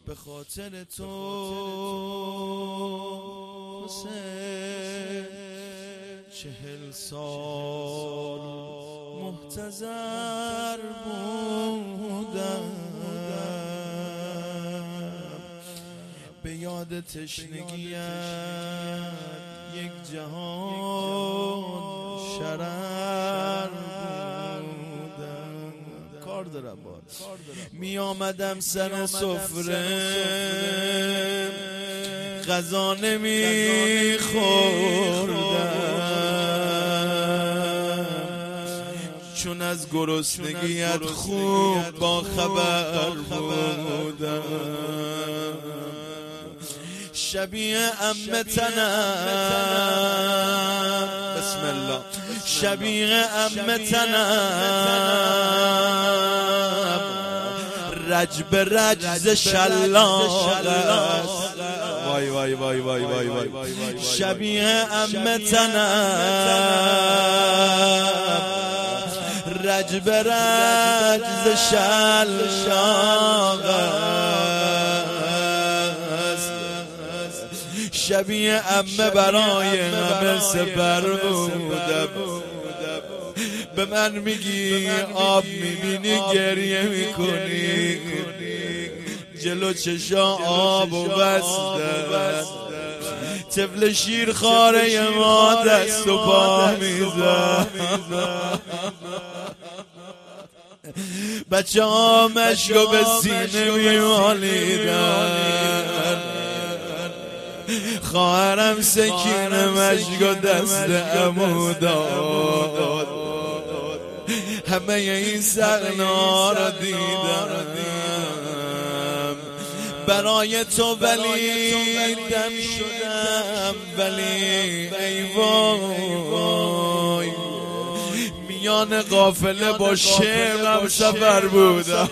به خاطر تو حسین 40 سال محتضر بودم، به یاد تشنگیت یک جهان شرر بودم. کار دارم باید می آمدم سر سفره، غذا نمی خوردم، چون از گرسنگیت خوب با خبر بودم. شبیه عمه تنم، بسم الله، شبیه عمه تنم، رج به رج ز شلاق است. وای وای وای وای وای وای. شبیه عمه تنم، رج به رج ز شلاق است. شبیه عمه برای همه سپر بودم. به من میگی آب میبینی گریه میکنی، جلو چشا آب و بستن، طفل شیر خاره ما دست و پا میزن. بچه ها مشکو به سینه میمالیدن، خواهرم سکینه مشکو دست عمو داد. همه این صحنه‌ها را دیدم برای تو، ولی دم شدم. ولی ای وای، میان قافله با شعرم سفر بودم.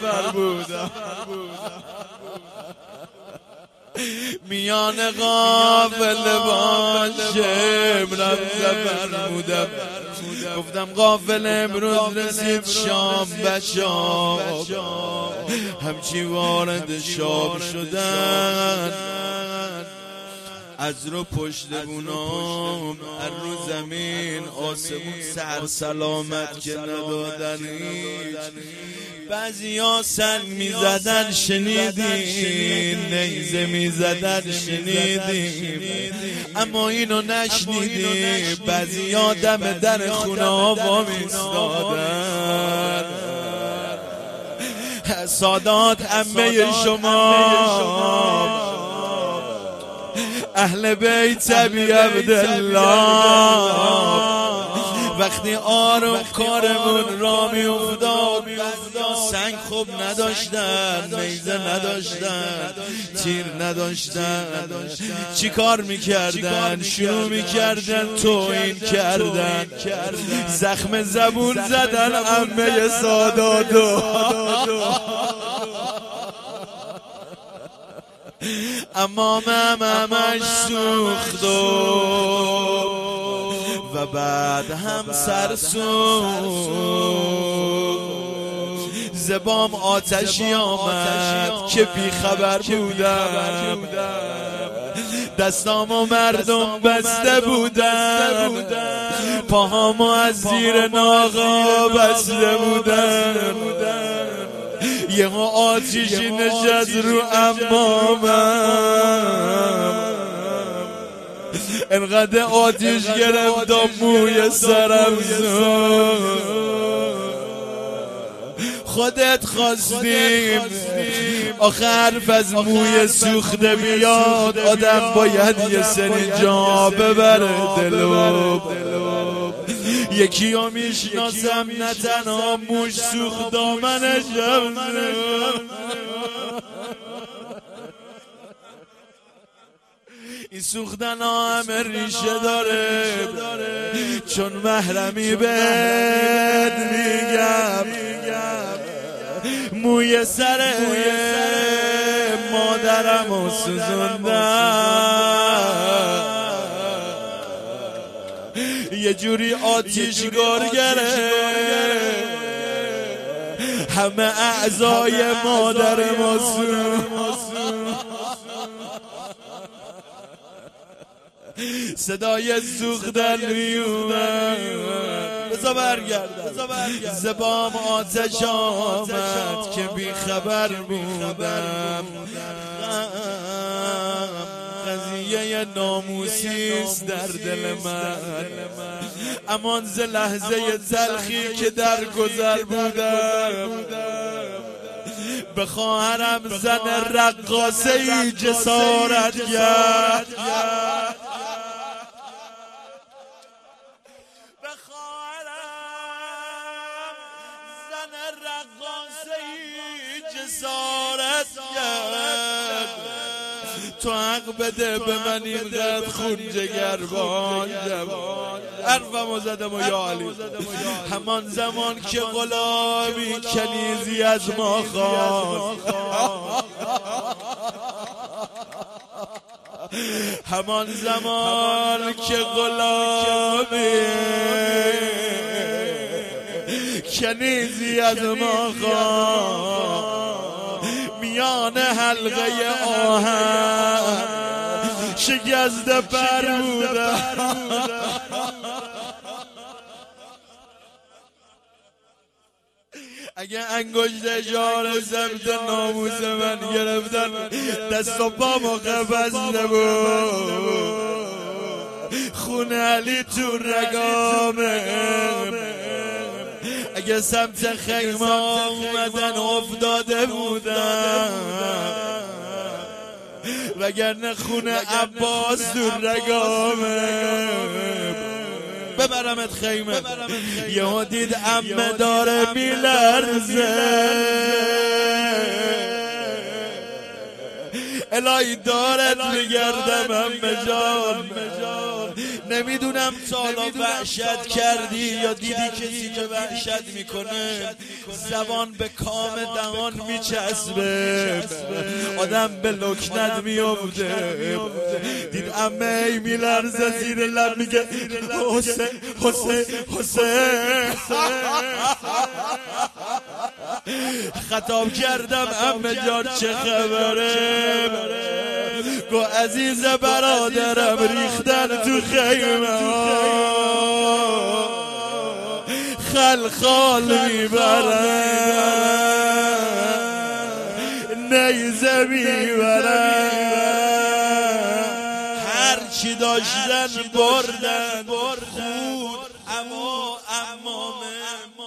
میان قافله با شعرم سفر بودم. گفتم قافله امروز رسید شام، بچه‌ها همچی وارد شام شدن، از رو پشت بونام از رو زمین آسمون سر سلامت که ندادن هیچ. بعضی ها سن میزدن شنیدین، نیزه میزدن شنیدین، اما اینو نشنیدین. بعضی ها دم در خونه ها وامیستادن. سادات عمه شما اهل بیت ابی عبدالله، وقتی آروم کارمون را می افتاد، سنگ خوب نداشتن، نیزه نداشتن، تیر نداشتن، چی کار میکردن؟ شروع میکردن توهین کردن، زخم زبون زدن عمه ساداتو. اما همش سوخت و بعد هم سرسوخت. زبام آتشی آمد که بی خبر بودم، دستامو مردم بسته بودن، پاهامو از زیر ناغا بسته بودن. یه آتیشی نشست رو امامم، انقدر آتیش گرفتم موی سرم زد. خودت خواستیم آخه حرف از موی سوخته بیاد، آدم باید یه سری جا ببره دلو. یکی ها میشناسم نه تنها موش سوخت دامنشم، این سوختن ها همه ریشه داره، چون محرمی بهت میگم موی سر مادرم و سوزوندم، یه جوری آتیشگار گره همه اعضای مادر ما سوزوندم. صدای سوختن میومد. بذار برگردم. زبام آتش آمد که بی خبر بودم. قضیه ناموسیست در دل من، امان ز لحظه تلخی که در گذر بودم. به خواهرم زن رقاصه‌ای جسارت کرد. به خواهرم زن رقاصه‌ای جسارت کرد. تو حق بده به من اینقدر خون جگر باندم. حرفمو زدم و یا علی. همان زمان که غلامی کنیزی از ما خواست، همان زمان که غلامی کنیزی از ما خواست، میان حلقه آهن شکسته پر بودم. اگه انگشت اشاره سمت ناموس من گرفتن، دست و پامو قفس نبود. خون علی تو رگامه. اگه سمت خیمه اومدن افتاده بودم، وگرنه خون عباس تو رگامه. ببرمت خیمه. یهو دید عمه داره میلرزه. الهی دارت میگردم عمه جان. نمیدونم تا حالا وحشت کردی یا دیدی کسی که وحشت میکنه زبان به کام دهان میچسبه، آدم به لکنت میفته. دید عمه ای میلرزه، زیر لب میگه حسین حسین حسین. خطاب کردم عمه جان چه خبره؟ گو عزیز برادرم ریختن تو خیمه، خلخال میبرن، نیزه میبرن، هرچی داشتن بردن،